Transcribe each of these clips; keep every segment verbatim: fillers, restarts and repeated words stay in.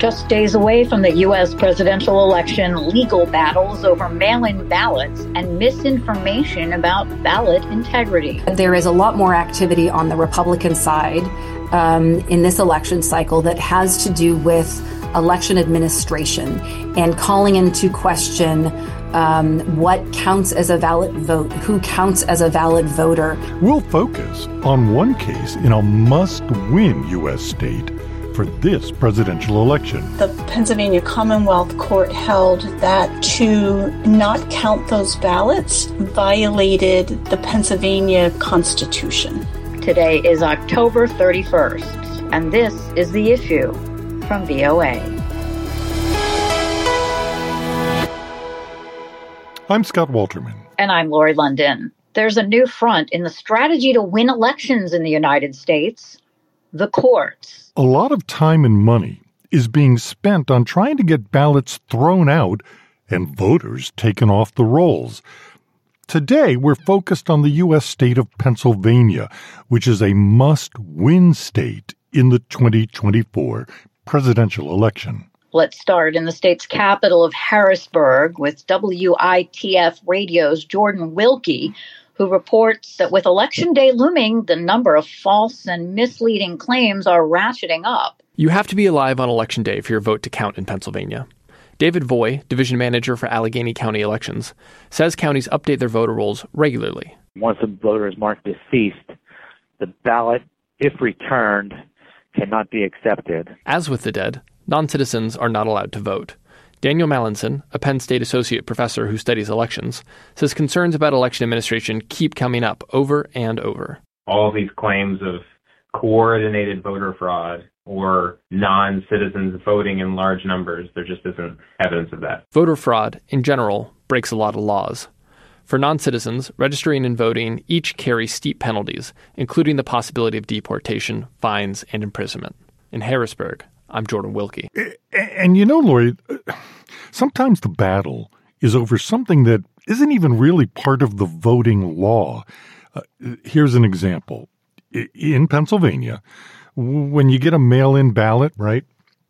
Just days away from the U S presidential election, legal battles over mail-in ballots and misinformation about ballot integrity. There is a lot more activity on the Republican side um, in this election cycle that has to do with election administration and calling into question um, what counts as a valid vote, who counts as a valid voter. We'll focus on one case in a must-win U S state for this presidential election. The Pennsylvania Commonwealth Court held that to not count those ballots violated the Pennsylvania Constitution. Today is October thirty-first, and this is The Issue from V O A. I'm Scott Walterman. And I'm Lori London. There's a new front in the strategy to win elections in the United States: the courts. A lot of time and money is being spent on trying to get ballots thrown out and voters taken off the rolls. Today, we're focused on the U S state of Pennsylvania, which is a must-win state in the twenty twenty-four presidential election. Let's start in the state's capital of Harrisburg with W I T F Radio's Jordan Wilkie, who reports that with Election Day looming, the number of false and misleading claims are ratcheting up. You have to be alive on Election Day for your vote to count in Pennsylvania. David Voy, division manager for Allegheny County Elections, says counties update their voter rolls regularly. Once a voter is marked deceased, the ballot, if returned, cannot be accepted. As with the dead, non-citizens are not allowed to vote. Daniel Mallinson, a Penn State associate professor who studies elections, says concerns about election administration keep coming up over and over. All these claims of coordinated voter fraud or non-citizens voting in large numbers, there just isn't evidence of that. Voter fraud, in general, breaks a lot of laws. For non-citizens, registering and voting each carry steep penalties, including the possibility of deportation, fines, and imprisonment. In Harrisburg, I'm Jordan Wilkie. And you know, Lori, sometimes the battle is over something that isn't even really part of the voting law. Uh, here's an example. In Pennsylvania, when you get a mail-in ballot, right,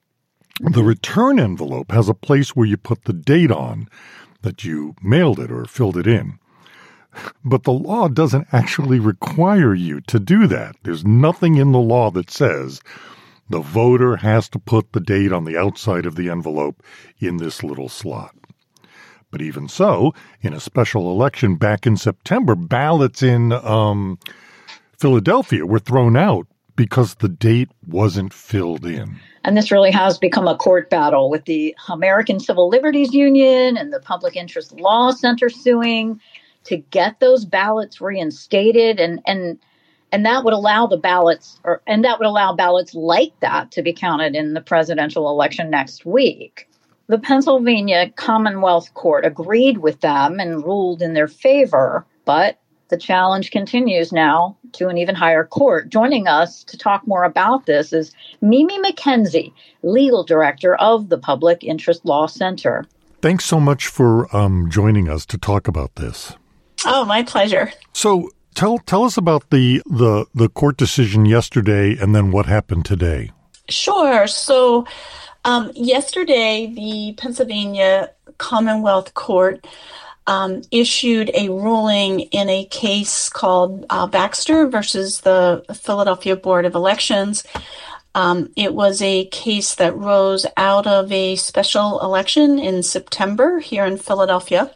the return envelope has a place where you put the date on that you mailed it or filled it in. But the law doesn't actually require you to do that. There's nothing in the law that says the voter has to put the date on the outside of the envelope in this little slot. But even so, in a special election back in September, ballots in um, Philadelphia were thrown out because the date wasn't filled in. And this really has become a court battle with the American Civil Liberties Union and the Public Interest Law Center suing to get those ballots reinstated, and and and that would allow the ballots, or and that would allow ballots like that to be counted in the presidential election next week. The Pennsylvania Commonwealth Court agreed with them and ruled in their favor, but the challenge continues now to an even higher court. Joining us to talk more about this is Mimi McKenzie, legal director of the Public Interest Law Center. Thanks so much for um, joining us to talk about this. Oh, my pleasure. So tell tell us about the, the, the court decision yesterday and then what happened today. Sure. So um, yesterday, the Pennsylvania Commonwealth Court Um, issued a ruling in a case called uh, Baxter versus the Philadelphia Board of Elections. Um, it was a case that rose out of a special election in September here in Philadelphia,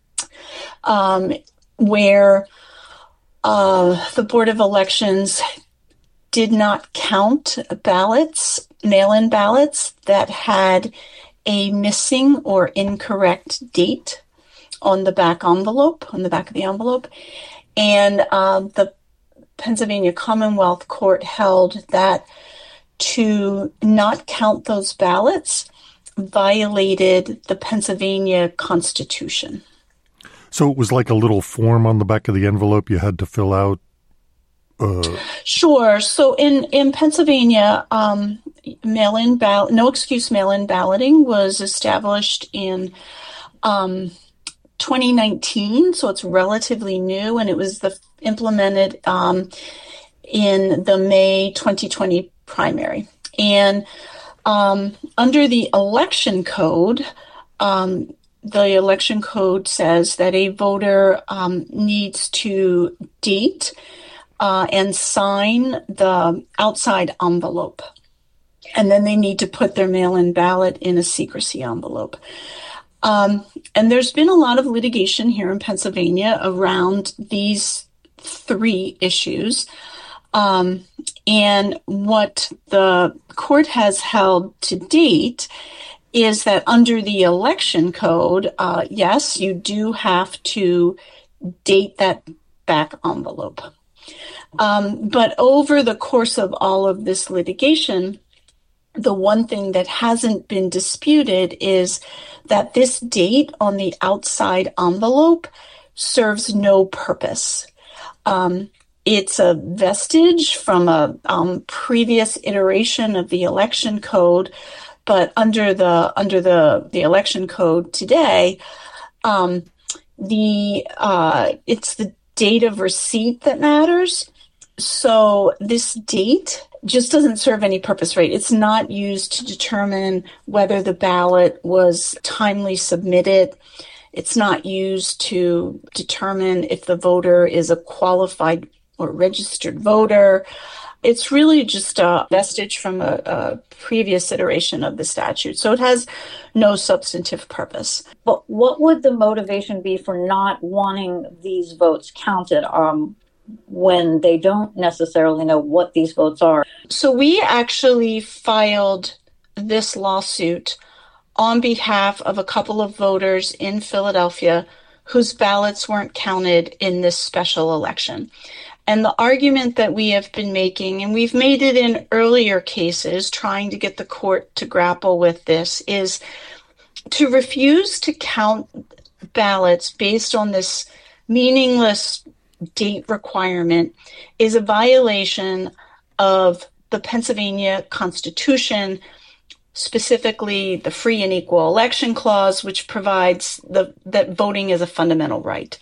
um, where uh, the Board of Elections did not count ballots, mail-in ballots that had a missing or incorrect date on the back envelope, on the back of the envelope. And um, the Pennsylvania Commonwealth Court held that to not count those ballots violated the Pennsylvania Constitution. So it was like a little form on the back of the envelope you had to fill out? Uh... Sure. So in, in Pennsylvania, um, mail-in ballot, no excuse mail-in balloting was established in um, twenty nineteen, so it's relatively new, and it was the, implemented um, in the May twenty twenty primary. And Um, under the election code, um, the election code says that a voter um, needs to date uh, and sign the outside envelope. And then they need to put their mail-in ballot in a secrecy envelope. Um, and there's been a lot of litigation here in Pennsylvania around these three issues. Um, and what the court has held to date is that under the election code, uh, yes, you do have to date that back envelope. Um, but over the course of all of this litigation, the one thing that hasn't been disputed is that this date on the outside envelope serves no purpose. Um, it's a vestige from a um, previous iteration of the election code, but under the under the, the election code today, um, the uh, it's the date of receipt that matters. So this date just doesn't serve any purpose, right? It's not used to determine whether the ballot was timely submitted. It's not used to determine if the voter is a qualified or registered voter. It's really just a vestige from a, a previous iteration of the statute. So it has no substantive purpose. But what would the motivation be for not wanting these votes counted um, when they don't necessarily know what these votes are? So we actually filed this lawsuit on behalf of a couple of voters in Philadelphia whose ballots weren't counted in this special election. And the argument that we have been making, and we've made it in earlier cases, trying to get the court to grapple with this, is to refuse to count ballots based on this meaningless date requirement is a violation of the Pennsylvania Constitution, specifically the Free and Equal Election Clause, which provides the, that voting is a fundamental right.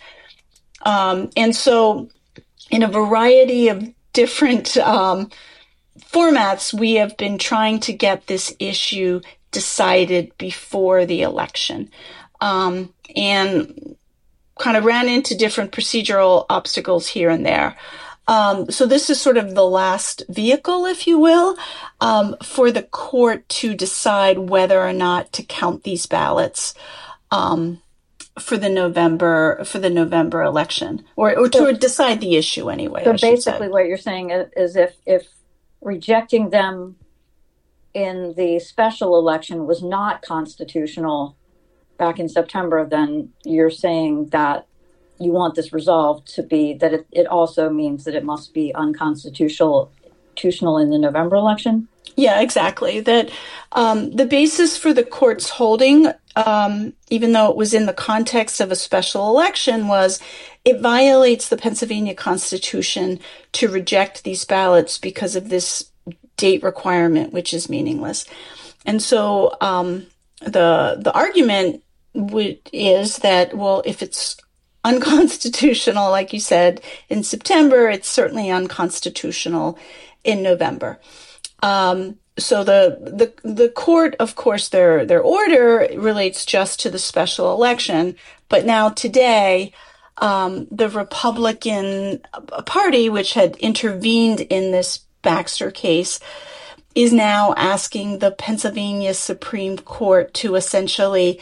Um, and so in a variety of different um, formats, we have been trying to get this issue decided before the election. Um, and kind of ran into different procedural obstacles here and there. Um, so this is sort of the last vehicle, if you will, um, for the court to decide whether or not to count these ballots um, for the November for the November election, or, or to so, decide the issue anyway. So basically, what you're saying is, if if rejecting them in the special election was not constitutional back in September, then you're saying that you want this resolved to be that it, it also means that it must be unconstitutional constitutional in the November election? Yeah, exactly. That um, the basis for the court's holding, um, even though it was in the context of a special election, was it violates the Pennsylvania Constitution to reject these ballots because of this date requirement, which is meaningless. And so um, the the argument w- is that, well, if it's unconstitutional, like you said, in September, it's certainly unconstitutional in November. Um, so the, the, the court, of course, their, their order relates just to the special election. But now today, um, the Republican Party, which had intervened in this Baxter case, is now asking the Pennsylvania Supreme Court to essentially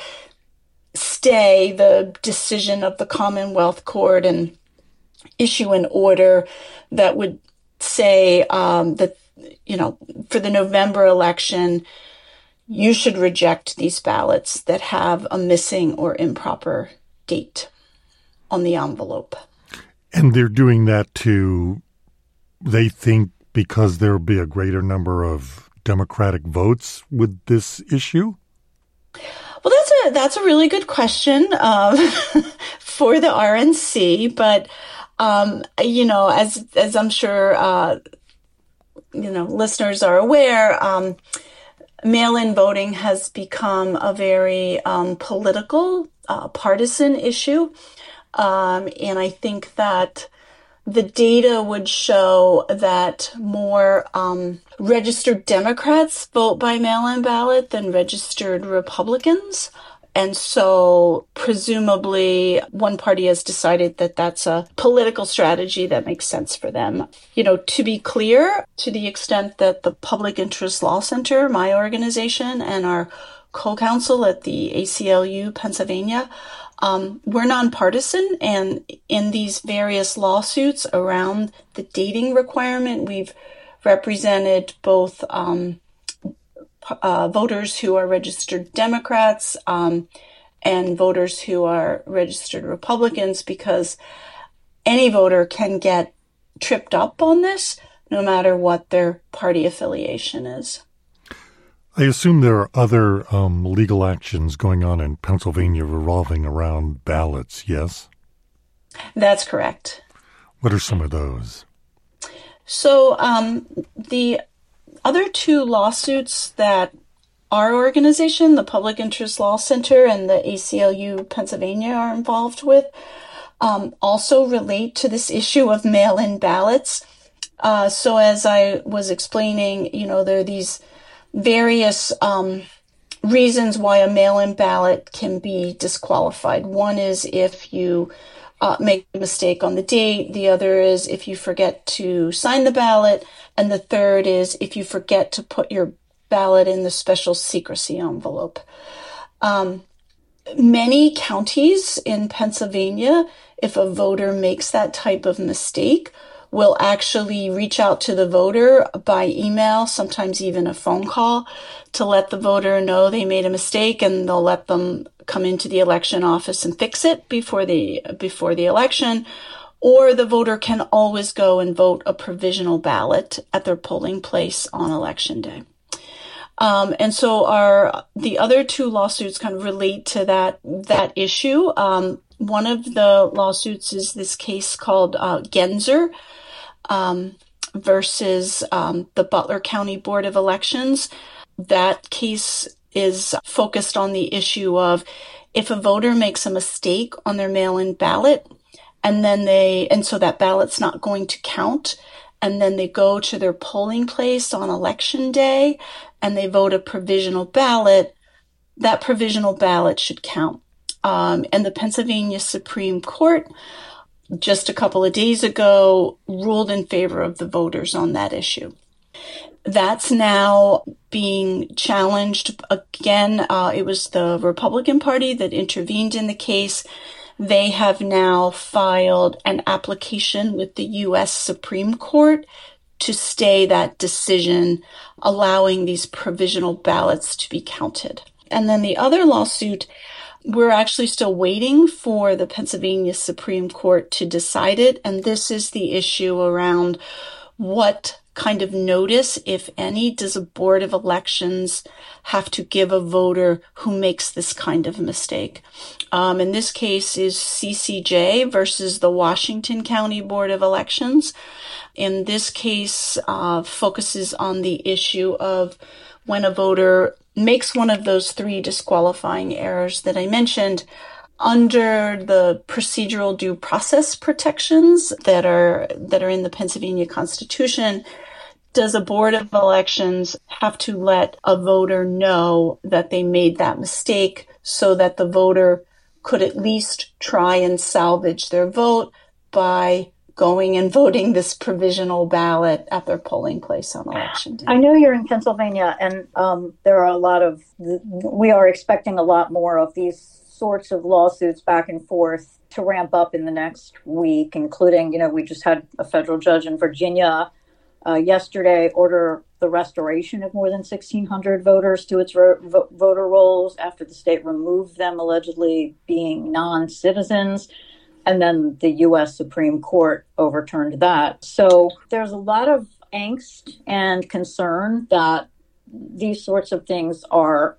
stay the decision of the Commonwealth Court and issue an order that would say um, that, you know, for the November election, you should reject these ballots that have a missing or improper date on the envelope. And they're doing that to, they think, because there will be a greater number of Democratic votes with this issue? Well, that's a that's a really good question uh, for the R N C. But um, you know, as as I'm sure uh, you know listeners are aware, um, mail-in voting has become a very um, political, uh, partisan issue, um, and I think that the data would show that more um, registered Democrats vote by mail-in ballot than registered Republicans. And so presumably one party has decided that that's a political strategy that makes sense for them. You know, to be clear, to the extent that the Public Interest Law Center, my organization, and our co-counsel at the A C L U Pennsylvania, um, we're nonpartisan. And in these various lawsuits around the dating requirement, we've represented both um, Uh, voters who are registered Democrats um, and voters who are registered Republicans, because any voter can get tripped up on this no matter what their party affiliation is. I assume there are other um, legal actions going on in Pennsylvania revolving around ballots, yes? That's correct. What are some of those? So um, the other two lawsuits that our organization, the Public Interest Law Center and the A C L U Pennsylvania, are involved with um, also relate to this issue of mail-in ballots. Uh, so as I was explaining, you know, there are these various um, reasons why a mail-in ballot can be disqualified. One is if you uh, make a mistake on the date. The other is if you forget to sign the ballot. And the third is if you forget to put your ballot in the special secrecy envelope. Um, many counties in Pennsylvania, if a voter makes that type of mistake, will actually reach out to the voter by email, sometimes even a phone call, to let the voter know they made a mistake, and they'll let them come into the election office and fix it before the before the election. Or the voter can always go and vote a provisional ballot at their polling place on election day. Um, and so our the other two lawsuits kind of relate to that that issue. Um, one of the lawsuits is this case called uh, Genzer um, versus um, the Butler County Board of Elections. That case is focused on the issue of if a voter makes a mistake on their mail-in ballot, and then they and so that ballot's not going to count, and then they go to their polling place on election day and they vote a provisional ballot, that provisional ballot should count. Um, and the Pennsylvania Supreme Court just a couple of days ago ruled in favor of the voters on that issue. That's now being challenged again. Uh, it was the Republican Party that intervened in the case. They have now filed an application with the U S Supreme Court to stay that decision, allowing these provisional ballots to be counted. And then the other lawsuit, we're actually still waiting for the Pennsylvania Supreme Court to decide it. And this is the issue around what kind of notice, if any, does a board of elections have to give a voter who makes this kind of mistake? Um, in this case is C C J versus the Washington County Board of Elections. In this case, uh, focuses on the issue of when a voter makes one of those three disqualifying errors that I mentioned, under the procedural due process protections that are that are in the Pennsylvania Constitution, does a board of elections have to let a voter know that they made that mistake so that the voter could at least try and salvage their vote by going and voting this provisional ballot at their polling place on election day? I know you're in Pennsylvania, and um, there are a lot of, we are expecting a lot more of these sorts of lawsuits back and forth to ramp up in the next week, including, you know, we just had a federal judge in Virginia uh, yesterday order the restoration of more than sixteen hundred voters to its ro- vo- voter rolls after the state removed them allegedly being non-citizens. And then the U S Supreme Court overturned that. So there's a lot of angst and concern that these sorts of things are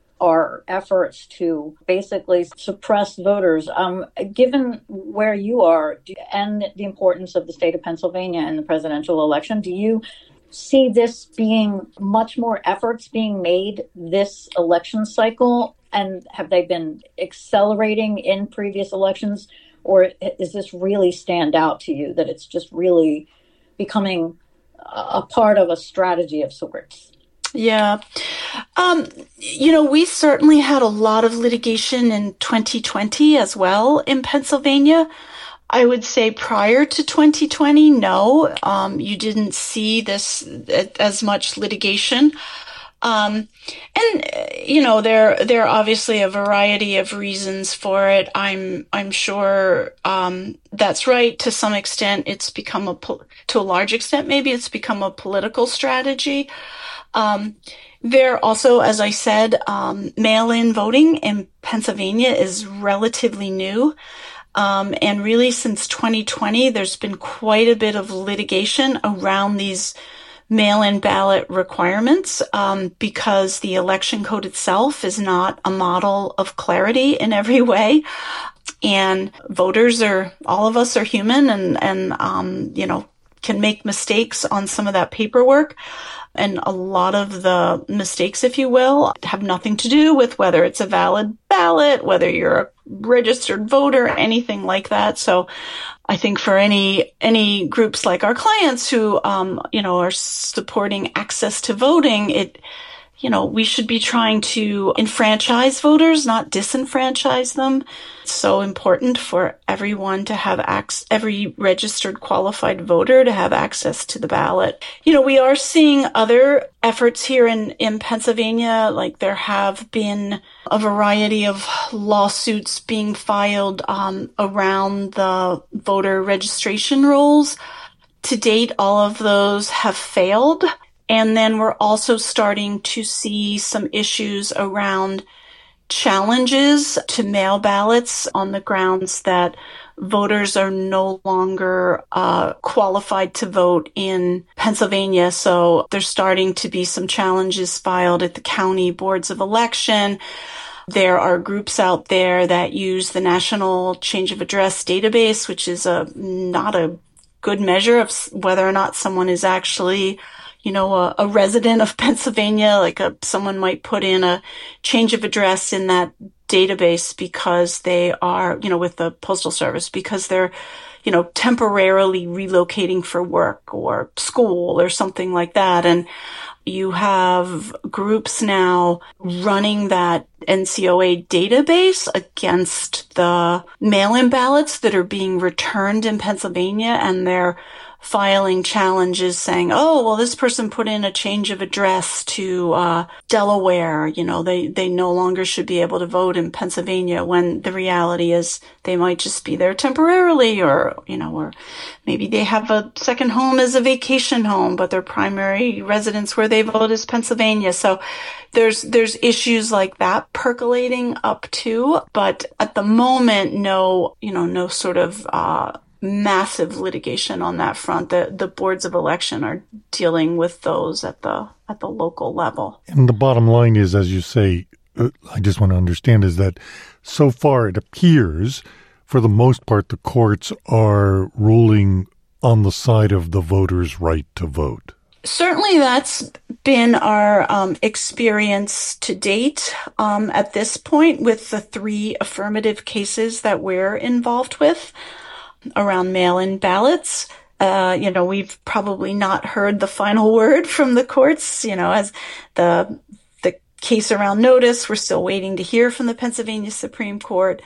are efforts to basically suppress voters. Um, given where you are do, and the importance of the state of Pennsylvania in the presidential election, do you see this being much more efforts being made this election cycle? And have they been accelerating in previous elections Or is this really stand out to you, that it's just really becoming a part of a strategy of sorts? Yeah. Um, you know, we certainly had a lot of litigation in twenty twenty as well in Pennsylvania. I would say prior to twenty twenty, no, um, you didn't see this as much litigation. Um, and, you know, there, there are obviously a variety of reasons for it. I'm, I'm sure, um, that's right. To some extent, it's become a, to a large extent, maybe it's become a political strategy. Um, there also, as I said, um, mail-in voting in Pennsylvania is relatively new. Um, and really since twenty twenty, there's been quite a bit of litigation around these mail-in ballot requirements, um, because the election code itself is not a model of clarity in every way. And voters are, all of us are human and, and, um, you know, can make mistakes on some of that paperwork. And a lot of the mistakes, if you will, have nothing to do with whether it's a valid ballot, whether you're a registered voter, anything like that. So I think for any any groups like our clients who, um, you know, are supporting access to voting, it, you know, we should be trying to enfranchise voters, not disenfranchise them. It's so important for everyone to have access, every registered qualified voter to have access to the ballot. You know, we are seeing other efforts here in, in Pennsylvania, like there have been a variety of lawsuits being filed um, around the voter registration rolls. To date, all of those have failed. And then we're also starting to see some issues around challenges to mail ballots on the grounds that voters are no longer uh, qualified to vote in Pennsylvania. So there's starting to be some challenges filed at the county boards of election. There are groups out there that use the National Change of Address database, which is a not a good measure of whether or not someone is actually, you know, a, a resident of Pennsylvania. Like a, someone might put in a change of address in that database because they are, you know, with the Postal Service, because they're, you know, temporarily relocating for work or school or something like that. And you have groups now running that N C O A database against the mail-in ballots that are being returned in Pennsylvania, and they're filing challenges saying, oh, well, this person put in a change of address to uh Delaware. You know, they, they no longer should be able to vote in Pennsylvania, when the reality is they might just be there temporarily, or, you know, or maybe they have a second home as a vacation home, but their primary residence where they vote is Pennsylvania. So there's, there's issues like that percolating up too. But at the moment, no, you know, no sort of, uh, massive litigation on that front. The the boards of election are dealing with those at the at the local level. And the bottom line is, as you say, uh, I just want to understand, is that so far it appears, for the most part, the courts are ruling on the side of the voter's right to vote. Certainly that's been our um, experience to date um, at this point with the three affirmative cases that we're involved with around mail-in ballots. Uh, you know, we've probably not heard the final word from the courts, you know, as the, the case around notice, we're still waiting to hear from the Pennsylvania Supreme Court.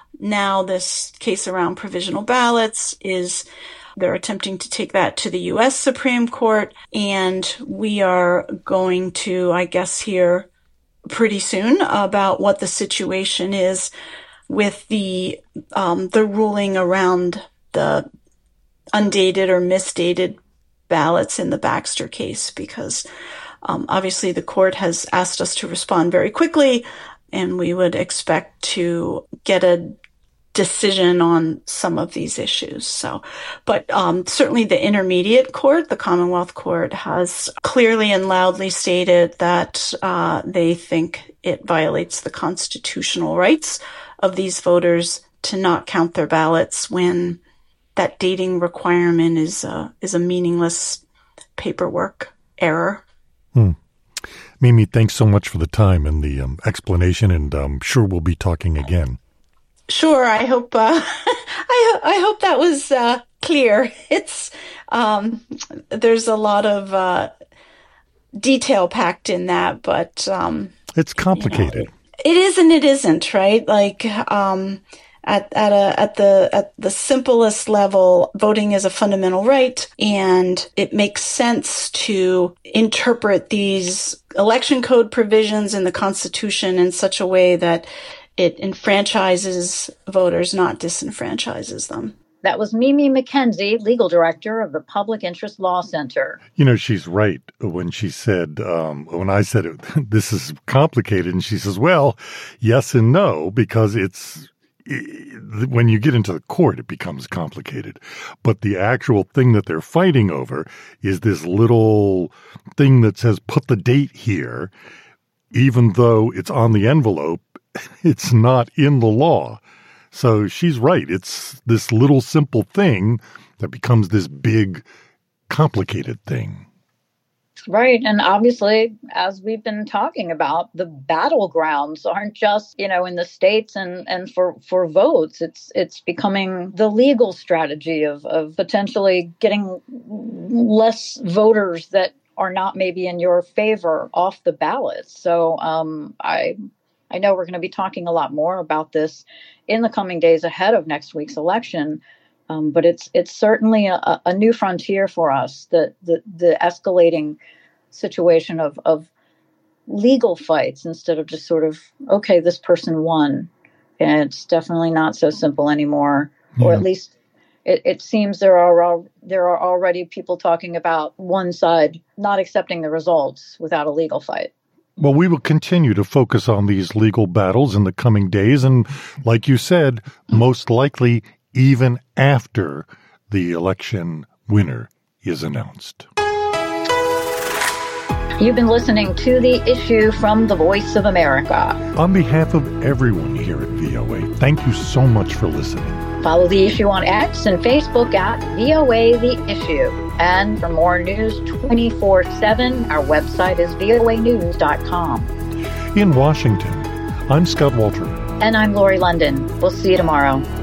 Now this case around provisional ballots is, they're attempting to take that to the U S Supreme Court, and we are going to, I guess, hear pretty soon about what the situation is with the, um, the ruling around the undated or misdated ballots in the Baxter case, because um, obviously the court has asked us to respond very quickly, and we would expect to get a decision on some of these issues. So, but um, certainly the intermediate court, the Commonwealth Court, has clearly and loudly stated that uh, they think it violates the constitutional rights of these voters to not count their ballots when that dating requirement is a, is a meaningless paperwork error. Hmm. Mimi, thanks so much for the time and the um, explanation, and I'm sure we'll be talking again. Sure. I hope uh, I, I hope that was uh, clear. It's um, there's a lot of uh, detail packed in that, but um, it's complicated. You know, it is and it isn't, right? Like um, at at a at the at the simplest level, voting is a fundamental right, and it makes sense to interpret these election code provisions in the Constitution in such a way that it enfranchises voters, not disenfranchises them. That was Mimi McKenzie, legal director of the Public Interest Law Center. You know, she's right when she said, um, when I said it, this is complicated, and she says, well, yes and no, because it's, it, when you get into the court, it becomes complicated. But the actual thing that they're fighting over is this little thing that says, put the date here, even though it's on the envelope, it's not in the law. So she's right. It's this little simple thing that becomes this big, complicated thing. Right. And obviously, as we've been talking about, the battlegrounds aren't just, you know, in the states and, and for, for votes. It's it's becoming the legal strategy of, of potentially getting less voters that are not maybe in your favor off the ballot. So um, I I know we're going to be talking a lot more about this in the coming days ahead of next week's election. Um, but it's it's certainly a, a new frontier for us, the the, the escalating situation of, of legal fights instead of just sort of, okay, this person won. And it's definitely not so simple anymore, yeah. Or at least it, it seems there are there are already people talking about one side not accepting the results without a legal fight. Well, we will continue to focus on these legal battles in the coming days. And like you said, most likely even after the election winner is announced. You've been listening to The Issue from the Voice of America. On behalf of everyone here at V O A, thank you so much for listening. Follow The Issue on X and Facebook at V O A The Issue. And for more news twenty-four seven, our website is V O A news dot com. In Washington, I'm Scott Walterman. And I'm Lori London. We'll see you tomorrow.